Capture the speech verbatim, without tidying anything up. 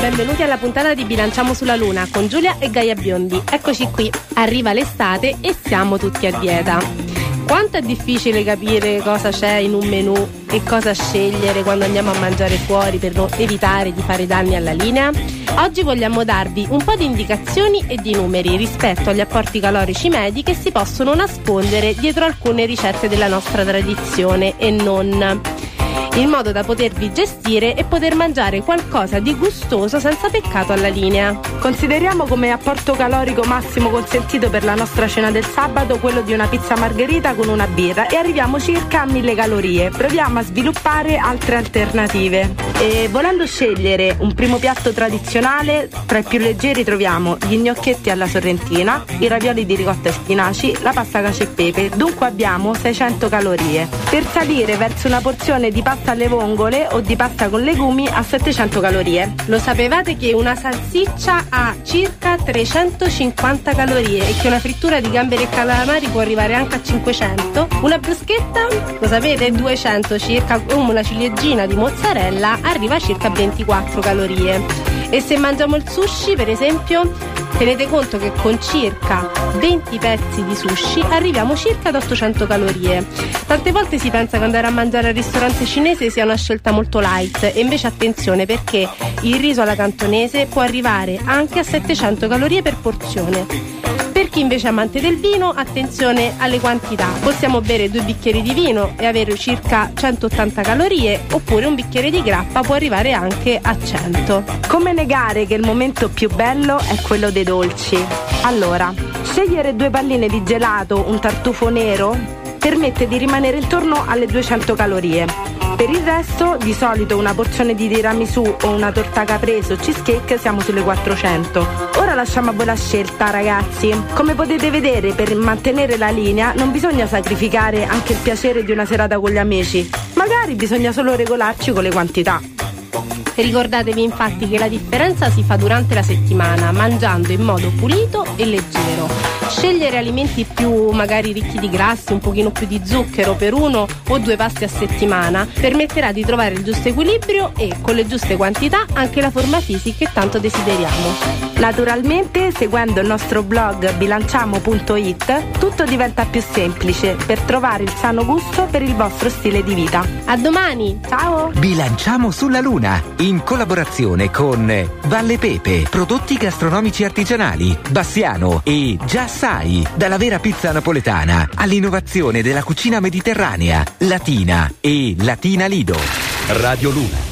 benvenuti alla puntata di Bilanciamo sulla Luna con Giulia e Gaia Biondi. Eccoci qui, arriva l'estate e siamo tutti a dieta. Quanto è difficile capire cosa c'è in un menù e cosa scegliere quando andiamo a mangiare fuori per non evitare di fare danni alla linea? Oggi vogliamo darvi un po' di indicazioni e di numeri rispetto agli apporti calorici medi che si possono nascondere dietro alcune ricette della nostra tradizione e non, in modo da potervi gestire e poter mangiare qualcosa di gustoso senza peccato alla linea. Consideriamo come apporto calorico massimo consentito per la nostra cena del sabato quello di una pizza margherita con una birra e arriviamo circa a mille calorie. Proviamo a sviluppare altre alternative. E volendo scegliere un primo piatto tradizionale, tra i più leggeri troviamo gli gnocchetti alla sorrentina, i ravioli di ricotta e spinaci, la pasta cacio e pepe. Dunque abbiamo seicento calorie. Per salire verso una porzione di pasta alle vongole o di pasta con legumi a settecento calorie. Lo sapevate che una salsiccia ha circa trecentocinquanta calorie e che una frittura di gamberi e calamari può arrivare anche a cinquecento? Una bruschetta, lo sapete, duecento circa, una ciliegina di mozzarella arriva a circa ventiquattro calorie. E se mangiamo il sushi, per esempio, tenete conto che con circa venti pezzi di sushi arriviamo circa ad ottocento calorie. Tante volte si pensa che andare a mangiare al ristorante cinese sia una scelta molto light, e invece attenzione, perché il riso alla cantonese può arrivare anche a settecento calorie per porzione. Per chi invece è amante del vino, attenzione alle quantità. Possiamo bere due bicchieri di vino e avere circa centottanta calorie, oppure un bicchiere di grappa può arrivare anche a cento. Come negare che il momento più bello è quello dei dolci? Allora, scegliere due palline di gelato, un tartufo nero, permette di rimanere intorno alle duecento calorie. Per il resto, di solito una porzione di tiramisù o una torta caprese o cheesecake siamo sulle quattrocento. Ora lasciamo a voi la scelta, ragazzi. Come potete vedere, per mantenere la linea non bisogna sacrificare anche il piacere di una serata con gli amici. Magari bisogna solo regolarci con le quantità. Ricordatevi infatti che la differenza si fa durante la settimana, mangiando in modo pulito e leggero. Scegliere alimenti più magari ricchi di grassi, un pochino più di zucchero per uno o due pasti a settimana permetterà di trovare il giusto equilibrio e, con le giuste quantità, anche la forma fisica che tanto desideriamo. Naturalmente, seguendo il nostro blog bilanciamo punto it, tutto diventa più semplice per trovare il sano gusto per il vostro stile di vita. A domani, ciao! Bilanciamo sulla Luna, in collaborazione con Valle Pepe, prodotti gastronomici artigianali, Bassiano e Già Sai, dalla vera pizza napoletana all'innovazione della cucina mediterranea, latina e Latina Lido. Radio Luna.